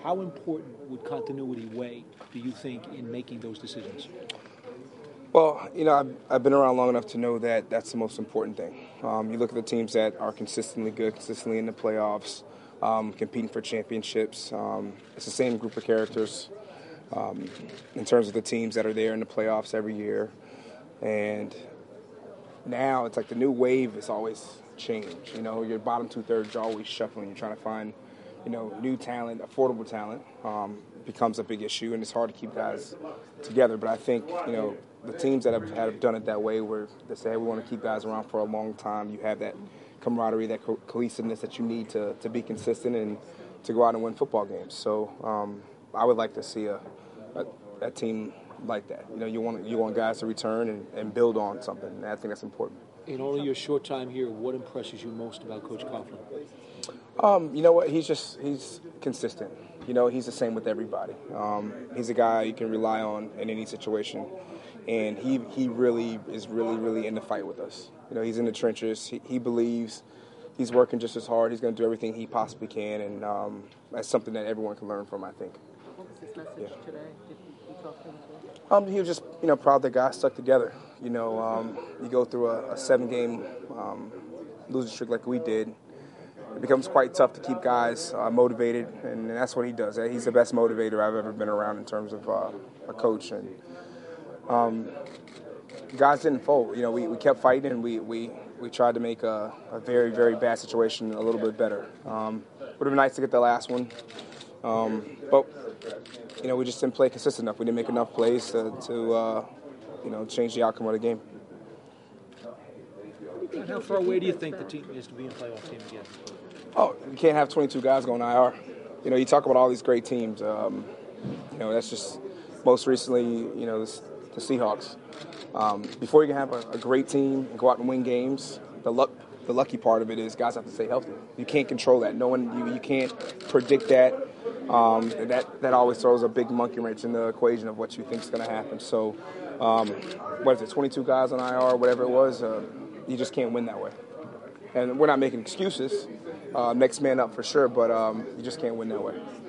How important would continuity weigh, do you think, in making those decisions? Well, I've been around long enough to know that that's the most important thing. You look at the teams that are consistently good, consistently in the playoffs, competing for championships. It's the same group of characters in terms of the teams that are there in the playoffs every year. And now it's like the new wave is always change. Your bottom two-thirds are always shuffling. You're trying to find, new talent, affordable talent becomes a big issue, and it's hard to keep guys together. But I think, the teams that have done it that way, where they say, hey, we want to keep guys around for a long time, you have that camaraderie, that cohesiveness that you need to be consistent and to go out and win football games. So I would like to see a team like that. You want guys to return and build on something, and I think that's important. In all of your short time here, what impresses you most about Coach Coughlin? You know what? He's consistent. He's the same with everybody. He's a guy you can rely on in any situation, and he really is really in the fight with us. He's in the trenches. He believes he's working just as hard. He's going to do everything he possibly can, and that's something that everyone can learn from, I think. What was his message today? Did you talk to him? He was just, proud that guys stuck together. You go through a 7-game losing streak like we did. It becomes quite tough to keep guys motivated, and that's what he does. He's the best motivator I've ever been around in terms of a coach. And guys didn't fold. We kept fighting, and we tried to make a very, very bad situation a little bit better. Would have been nice to get the last one, but we just didn't play consistent enough. We didn't make enough plays to change the outcome of the game. And how far away do you think the team is to be a playoff team again? Oh, you can't have 22 guys going IR. You talk about all these great teams. That's just most recently, the Seahawks. Before you can have a great team and go out and win games, the lucky part of it is guys have to stay healthy. You can't control that. You can't predict that. That always throws a big monkey wrench in the equation of what you think is going to happen. So, what is it, 22 guys on IR, whatever it was, you just can't win that way. And we're not making excuses. Next man up for sure, but you just can't win that way.